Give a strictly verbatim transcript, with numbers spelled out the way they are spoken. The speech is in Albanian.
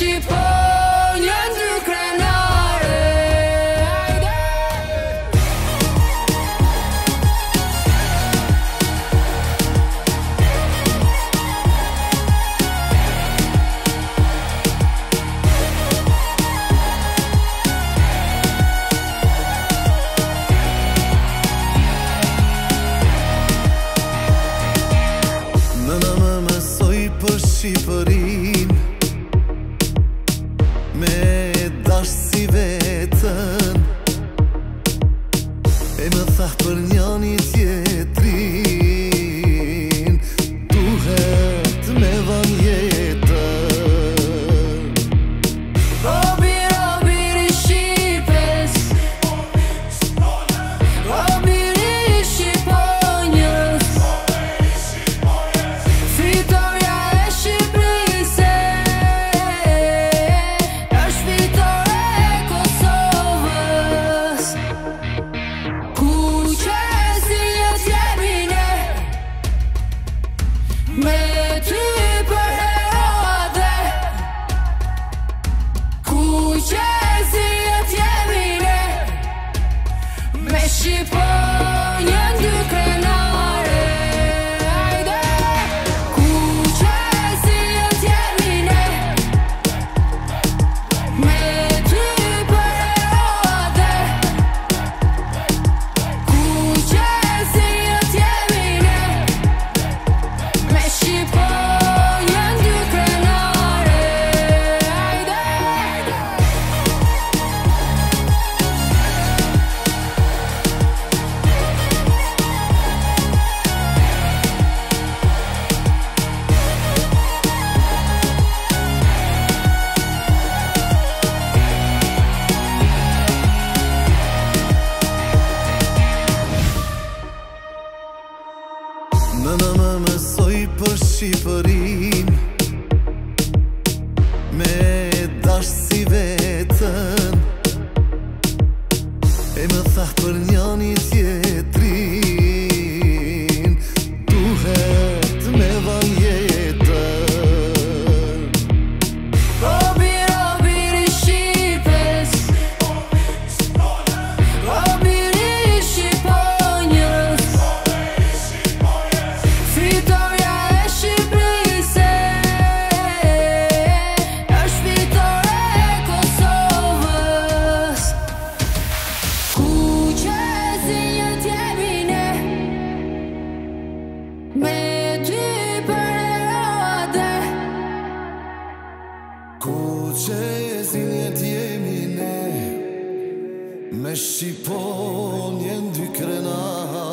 Shqiponjën dy krenare. Nëna më mësoj për Shqipërin, me dash si vetën, e më thah për njani tjetrin, duhet me van jetën. Robi, robiri Shqipes, robiri Shqiponjës, fitoria e Shqipërisë është fitore e Kosovës. Ku qesinjët jemi ne, me ty për heroade. Ku qesinjët jemi ne, me Shqiponjën dy krenare. Ajde, ku qesinjët jemi ne, me ty për heroade. Ku qesinjët jemi ne, me Shqiponjën dy krenare. Ajde. Nëna më mësoj për Shqipërin, me dash si vetën, e më thah për njani tjetrin, duhet me van jetën. Robi, robiri Shqipes, robiri Shqiponjës, fitoria e Shqipërisë është fitore e Kosovës. Ku qesinjët jemi ne, me ty për heroade. Ku qesinjët jemi ne, me Shqiponjën dy krenare.